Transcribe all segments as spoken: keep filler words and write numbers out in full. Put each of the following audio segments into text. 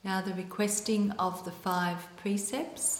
Now the requesting of the five precepts.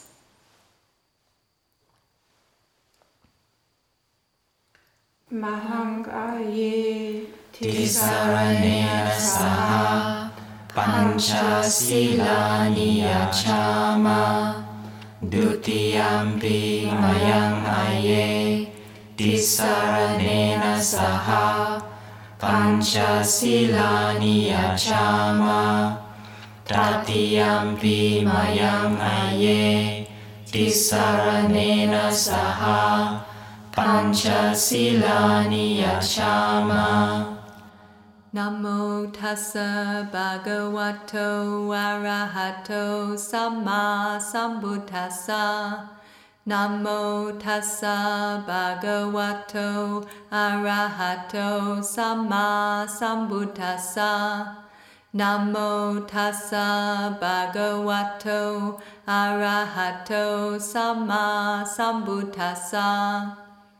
Mahangaye Tisaranena Saha Pancha Silani Yachama Dutiyampi Mayang Aye Tisaranena Saha Pancha Silani Yachama Tatiyampi Mayang Aye Tisaranena Saha Pancha Silani Yachama. Namo tassa bhagavato arahato samma sambuddhassa. Namo tassa bhagavato arahato samma sambuddhassa. Namo tassa bhagavato arahato samma sambuddhassa.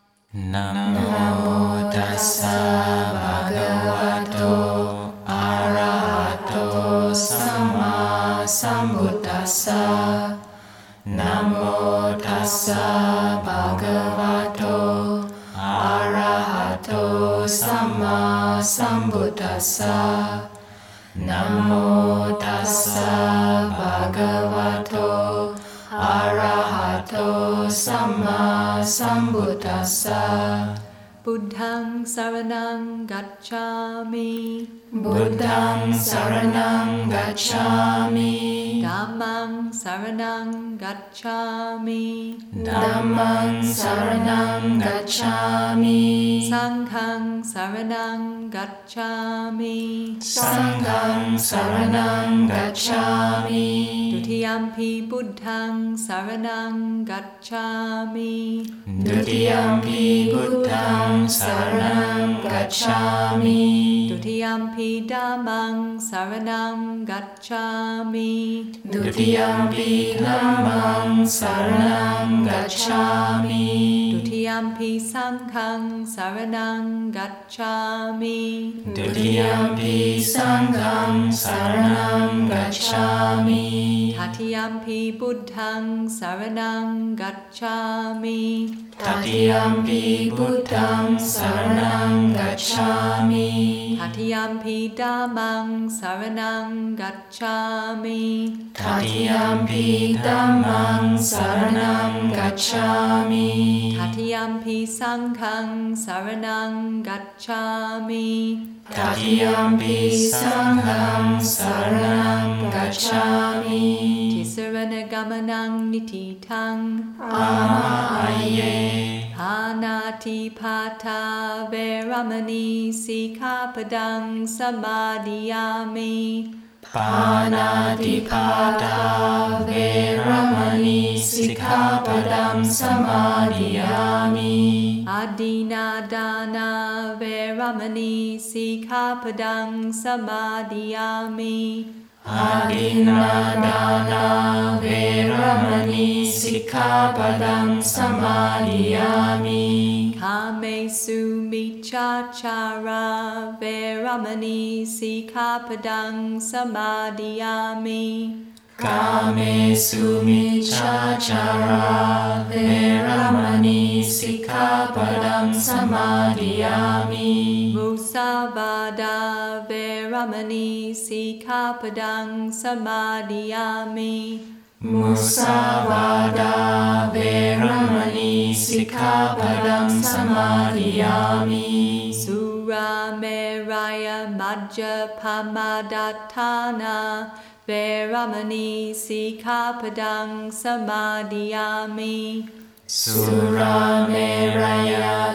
Namo tassa bhagavato arahato samma sambuddhassa. Namo tassa bhagavato arahato samma sambuddhassa. Namo tassa bhagavato arahato samma sambuddhassa. Buddhang saranang gacchami. Buddhang saranang gacchami. Dhammang saranang gacchami. Dhammang saranang gacchami. Sanghang saranang gacchami. Sanghang saranang gacchami. Dutiyampi buddhang saranang gacchami. Dutiyampi buddhang saranang gacchami. Dutiyampi dhammang saranang gacchami. Dutiyampi dhammang saranang gacchami. Dutiyampi sanghang saranang gacchami. Dutiyampi sanghang saranang gacchami. Tatiyampi buddhang saranang gacchami. Tatiyampi buddhang saranang gacchami. Tatiyampi dhammang saranang gacchami. Tatiyampi dhammang saranang gacchami. Tatiyampi sanghang saranang gacchami. Tatiyampi sanghang saranang gacchami. Tisaranagamanang nititang. Amaye. Panati pata veramani sikapadang samadhiyami. Panatipada veramani sikkhapadam samadhiyami. Adinadana veramani sikapadang samadhiyami. Adinadana veramani sikkhapadam samadhiyami. Kamesu michachara veramani sikapadang samadhiyami. Kamesu michachara veramani sikkhapadam samadhiyami. Musavada veramani sikapadang samadhiyami. Musavada veramani sikkhapadam samadhiyami. Surameraya majjapamadatthana veramani sikapadang samadhiyami. Surameraya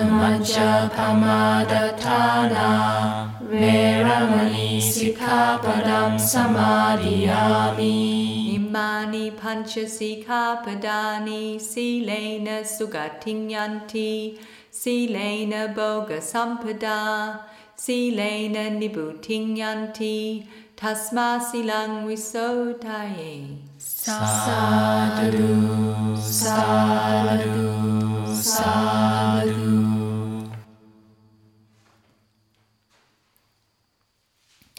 majjapamadatthana veramani sikkhapadam samadhiyami. Imani pancha sikapadani silena sugatinyanti. Silena boga sampada. Silena nibbutiyanti. Tasma silang visotaye. Sadhu, sadhu, sadhu.